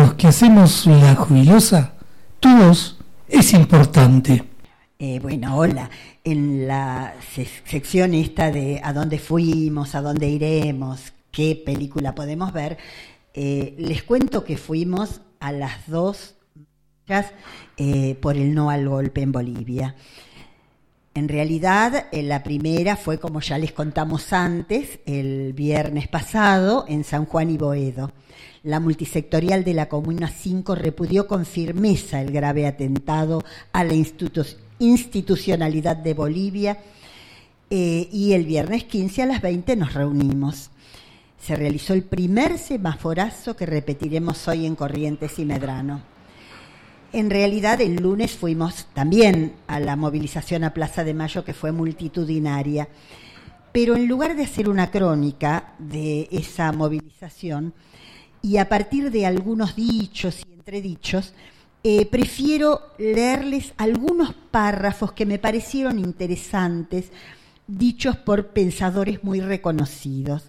los que hacemos La Jubilosa, tu voz es importante. Bueno, hola. En la sección esta de a dónde fuimos, a dónde iremos, qué película podemos ver, les cuento que fuimos a las dos por el no al golpe en Bolivia. En realidad, la primera fue, como ya les contamos antes, el viernes pasado en San Juan y Boedo. La multisectorial de la Comuna 5 repudió con firmeza el grave atentado a la institucionalidad de Bolivia y el viernes 15 a las 20 nos reunimos. Se realizó el primer semaforazo que repetiremos hoy en Corrientes y Medrano. En realidad, el lunes fuimos también a la movilización a Plaza de Mayo, que fue multitudinaria. Pero en lugar de hacer una crónica de esa movilización, y a partir de algunos dichos y entredichos, prefiero leerles algunos párrafos que me parecieron interesantes, dichos por pensadores muy reconocidos.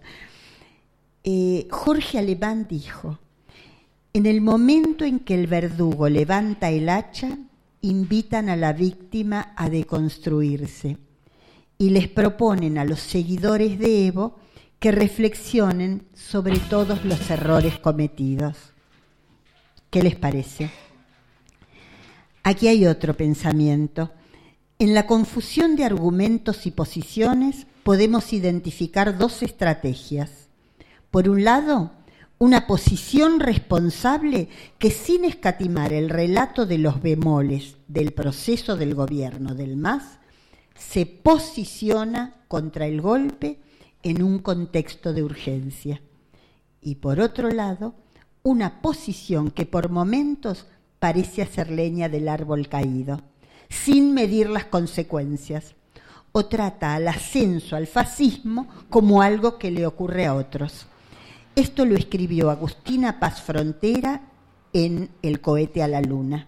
Jorge Alemán dijo: en el momento en que el verdugo levanta el hacha, invitan a la víctima a deconstruirse y les proponen a los seguidores de Evo que reflexionen sobre todos los errores cometidos. ¿Qué les parece? Aquí hay otro pensamiento. En la confusión de argumentos y posiciones podemos identificar dos estrategias. Por un lado, una posición responsable que, sin escatimar el relato de los bemoles del proceso del gobierno del MAS, se posiciona contra el golpe en un contexto de urgencia. Y por otro lado, una posición que por momentos parece hacer leña del árbol caído, sin medir las consecuencias, o trata al ascenso al fascismo como algo que le ocurre a otros. Esto lo escribió Agustina Paz Frontera en El cohete a la luna.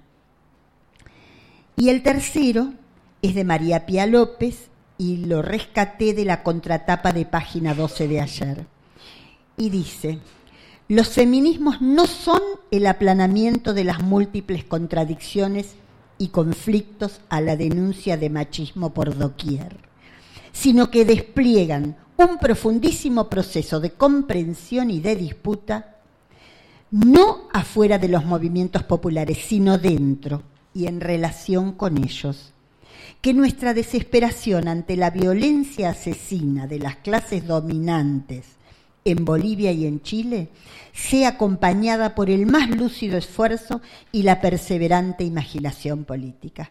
Y el tercero es de María Pía López y lo rescaté de la contratapa de página 12 de ayer. Y dice: los feminismos no son el aplanamiento de las múltiples contradicciones y conflictos a la denuncia de machismo por doquier, sino que despliegan un profundísimo proceso de comprensión y de disputa, no afuera de los movimientos populares, sino dentro y en relación con ellos. Que nuestra desesperación ante la violencia asesina de las clases dominantes en Bolivia y en Chile sea acompañada por el más lúcido esfuerzo y la perseverante imaginación política.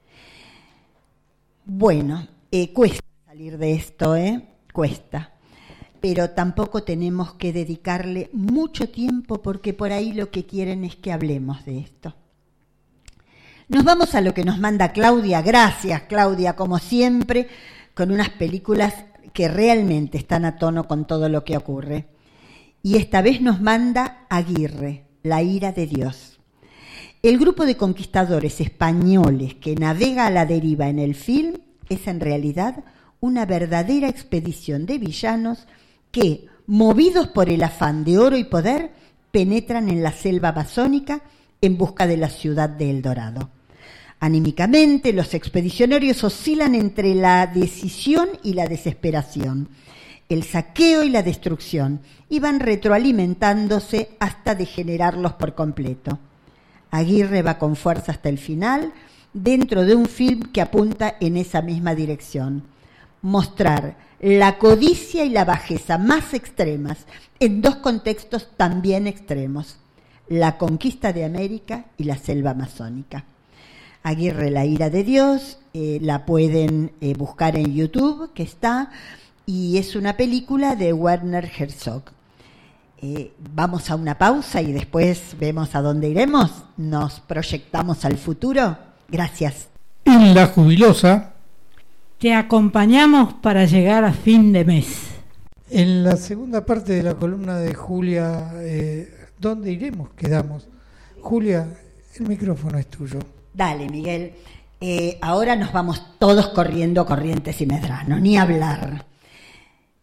Bueno, cuesta salir de esto, cuesta, pero tampoco tenemos que dedicarle mucho tiempo porque por ahí lo que quieren es que hablemos de esto. Nos vamos a lo que nos manda Claudia. Gracias, Claudia, como siempre, con unas películas que realmente están a tono con todo lo que ocurre. Y esta vez nos manda Aguirre, La ira de Dios. El grupo de conquistadores españoles que navega a la deriva en el film es en realidad una verdadera expedición de villanos que, movidos por el afán de oro y poder, penetran en la selva amazónica en busca de la ciudad de El Dorado. Anímicamente, los expedicionarios oscilan entre la decisión y la desesperación, el saqueo y la destrucción, y van retroalimentándose hasta degenerarlos por completo. Aguirre va con fuerza hasta el final, dentro de un film que apunta en esa misma dirección: mostrar la codicia y la bajeza más extremas en dos contextos también extremos: la conquista de América y la selva amazónica. Aguirre, La ira de Dios, la pueden buscar en YouTube, que está, y es una película de Werner Herzog. Vamos a una pausa y después vemos a dónde iremos. Nos proyectamos al futuro. Gracias. En La Jubilosa te acompañamos para llegar a fin de mes. En la segunda parte de la columna de Julia, ¿dónde iremos? Quedamos. Julia, el micrófono es tuyo. Dale, Miguel. Ahora nos vamos todos corriendo a Corrientes y Medrano, ni hablar.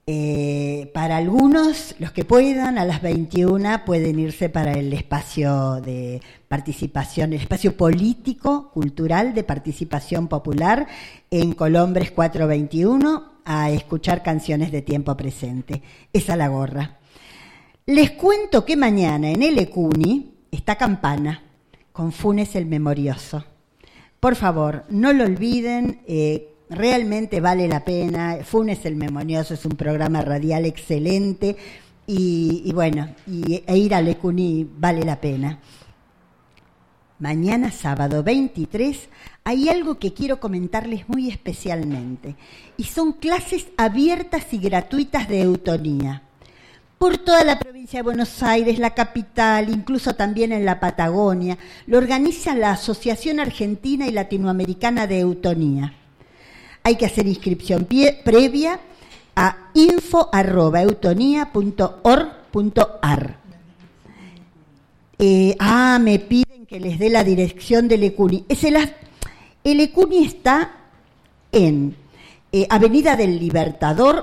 Para algunos, los que puedan, a las 21 pueden irse para el espacio de participación, el espacio político, cultural de participación popular en Colombres 421 a escuchar canciones de tiempo presente. Esa la gorra. Les cuento que mañana en el Ecuni está Campana, con Funes el Memorioso. Por favor, no lo olviden, realmente vale la pena. Funes el Memorioso es un programa radial excelente y ir al Ecuni vale la pena. Mañana sábado 23 hay algo que quiero comentarles muy especialmente y son clases abiertas y gratuitas de eutonía. Por toda la provincia de Buenos Aires, la capital, incluso también en la Patagonia, lo organiza la Asociación Argentina y Latinoamericana de Eutonía. Hay que hacer inscripción previa a info@eutonía.org.ar. Me piden que les dé la dirección del Ecuni. El Ecuni está en Avenida del Libertador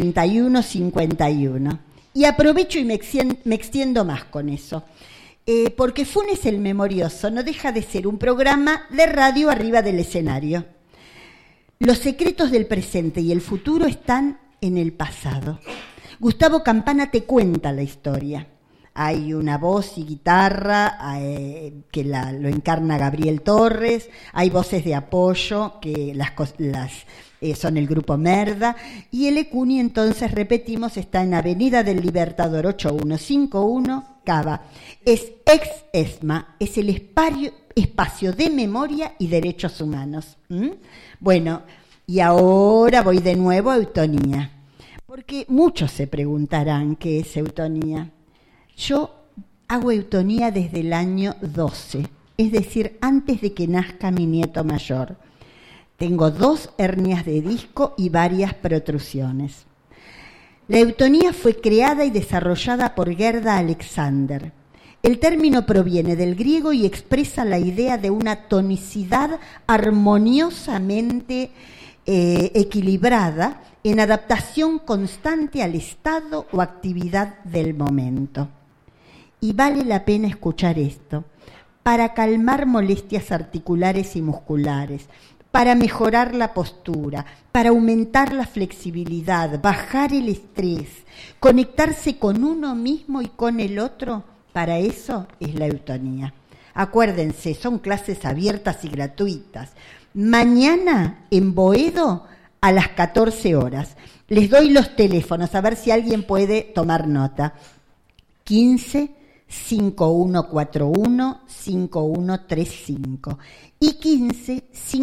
8151. Y aprovecho y me extiendo más con eso, porque Funes el Memorioso no deja de ser un programa de radio arriba del escenario. Los secretos del presente y el futuro están en el pasado. Gustavo Campana te cuenta la historia. Hay una voz y guitarra que lo encarna Gabriel Torres, hay voces de apoyo que son el grupo Merda, y el Ecuni, entonces, repetimos, está en Avenida del Libertador 8151, Cava. Es ex-ESMA, es el espacio de memoria y derechos humanos. Bueno, y ahora voy de nuevo a eutonía, porque muchos se preguntarán qué es eutonía. Yo hago eutonía desde el año 12, es decir, antes de que nazca mi nieto mayor. Tengo 2 hernias de disco y varias protrusiones. La eutonía fue creada y desarrollada por Gerda Alexander. El término proviene del griego y expresa la idea de una tonicidad armoniosamente equilibrada en adaptación constante al estado o actividad del momento. Y vale la pena escuchar esto, para calmar molestias articulares y musculares, para mejorar la postura, para aumentar la flexibilidad, bajar el estrés, conectarse con uno mismo y con el otro. Para eso es la eutonía. Acuérdense, son clases abiertas y gratuitas. Mañana en Boedo a las 14 horas. Les doy los teléfonos, a ver si alguien puede tomar nota. 15 5141 5135 y 15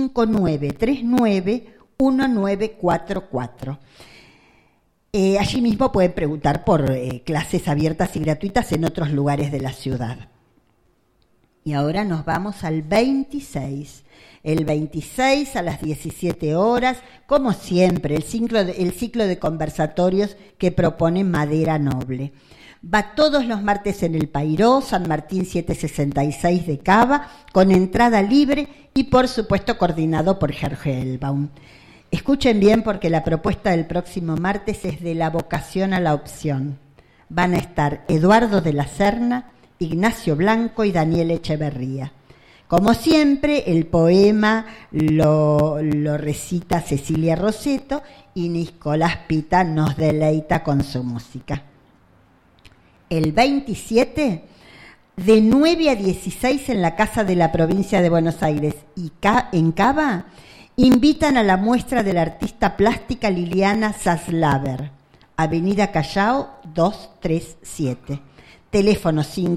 5939 1944. Allí mismo pueden preguntar por clases abiertas y gratuitas en otros lugares de la ciudad. Y ahora nos vamos al 26. El 26 a las 17 horas, como siempre, el ciclo de conversatorios que propone Madera Noble. Va todos los martes en el Pairó, San Martín 766 de Cava, con entrada libre y, por supuesto, coordinado por Jorge Elbaum. Escuchen bien, porque la propuesta del próximo martes es de la vocación a la opción. Van a estar Eduardo de la Serna, Ignacio Blanco y Daniel Echeverría. Como siempre, el poema lo recita Cecilia Rosetto y Nicolás Pita nos deleita con su música. El 27, de 9 a 16 en la Casa de la Provincia de Buenos Aires y en Cava, invitan a la muestra de la artista plástica Liliana Zaslaver, Avenida Callao 237, teléfono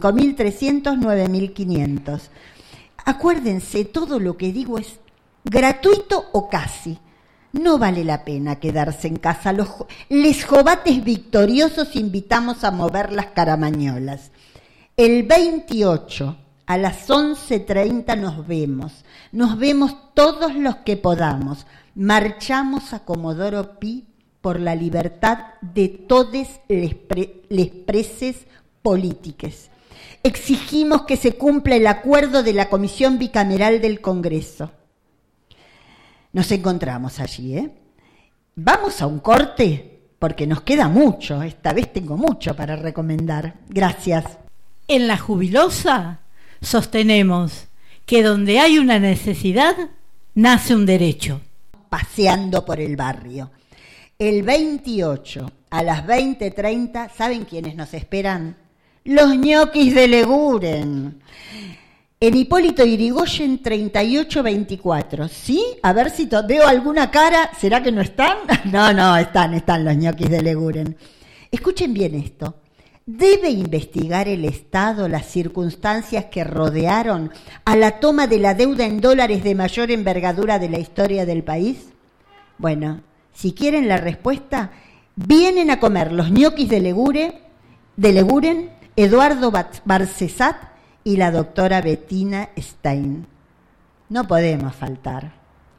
5300-9500. Acuérdense, todo lo que digo es gratuito o casi. No vale la pena quedarse en casa. Les jovates victoriosos invitamos a mover las caramañolas. El 28 a las 11:30 nos vemos. Nos vemos todos los que podamos. Marchamos a Comodoro Pi por la libertad de todes les preses polítiques. Exigimos que se cumpla el acuerdo de la Comisión Bicameral del Congreso. Nos encontramos allí, ¿eh? Vamos a un corte porque nos queda mucho. Esta vez tengo mucho para recomendar. Gracias. En La Jubilosa sostenemos que donde hay una necesidad, nace un derecho. Paseando por el barrio. El 28 a las 20:30, ¿saben quiénes nos esperan? Los ñoquis de Leguren. En Hipólito Yrigoyen 3824. ¿Sí? A ver si veo alguna cara. ¿Será que no están? No, están los ñoquis de Leguren. Escuchen bien esto. ¿Debe investigar el Estado las circunstancias que rodearon a la toma de la deuda en dólares de mayor envergadura de la historia del país? Bueno, si quieren la respuesta, vienen a comer los ñoquis de Leguren, Eduardo Barcesat y la doctora Bettina Stein. No podemos faltar.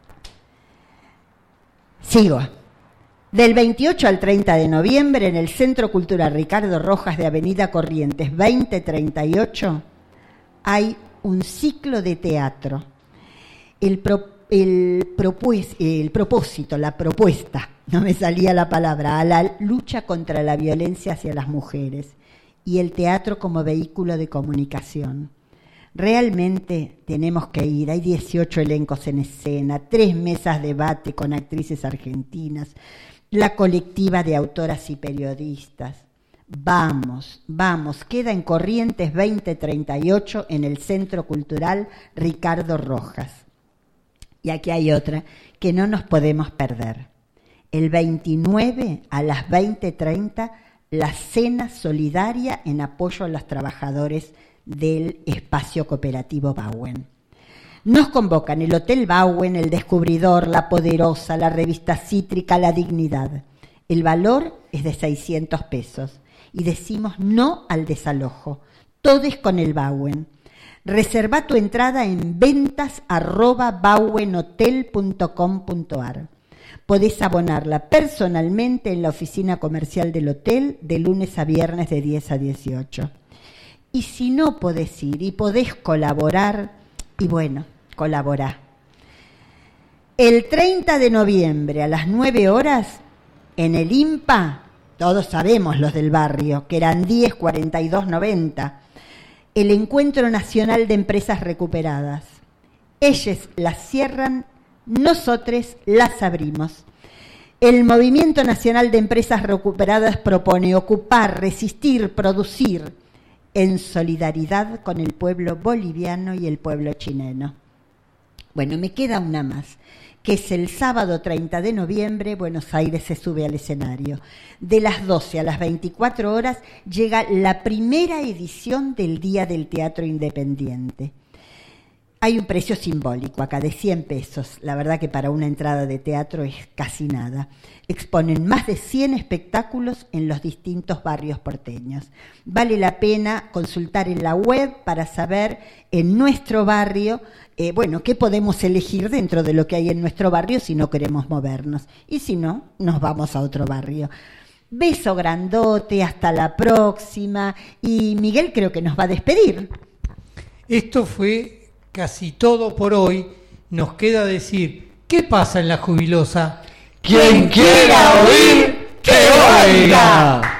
Sigo. Del 28 al 30 de noviembre en el Centro Cultural Ricardo Rojas de Avenida Corrientes 2038 hay un ciclo de teatro. La propuesta, no me salía la palabra, a la lucha contra la violencia hacia las mujeres y el teatro como vehículo de comunicación. Realmente tenemos que ir, hay 18 elencos en escena, 3 mesas de debate con actrices argentinas, la colectiva de autoras y periodistas. Vamos, queda en Corrientes 2038 en el Centro Cultural Ricardo Rojas. Y aquí hay otra que no nos podemos perder. El 29 a las 20:30, la cena solidaria en apoyo a los trabajadores del espacio cooperativo Bauen. Nos convocan el Hotel Bauen, el Descubridor, La Poderosa, la revista Cítrica, La Dignidad. El valor es de 600 pesos y decimos no al desalojo. Todes con el Bauen. Reserva tu entrada en ventas@bauenhotel.com.ar. Podés abonarla personalmente en la oficina comercial del hotel de lunes a viernes de 10 a 18. Y si no podés ir y podés colaborar, y bueno, colaborá. El 30 de noviembre a las 9 horas, en el IMPA, todos sabemos los del barrio, que eran 10 42 90, el Encuentro Nacional de Empresas Recuperadas. Ellas las cierran, nosotros las abrimos. El Movimiento Nacional de Empresas Recuperadas propone ocupar, resistir, producir, en solidaridad con el pueblo boliviano y el pueblo chileno. Bueno, me queda una más, que es el sábado 30 de noviembre, Buenos Aires se sube al escenario. De las 12 a las 24 horas llega la primera edición del Día del Teatro Independiente. Hay un precio simbólico acá de 100 pesos. La verdad que para una entrada de teatro es casi nada. Exponen más de 100 espectáculos en los distintos barrios porteños. Vale la pena consultar en la web para saber en nuestro barrio, qué podemos elegir dentro de lo que hay en nuestro barrio si no queremos movernos. Y si no, nos vamos a otro barrio. Beso grandote, hasta la próxima. Y Miguel creo que nos va a despedir. Esto fue casi todo por hoy. Nos queda decir, ¿qué pasa en La Jubilosa? Quien quiera oír, que oiga.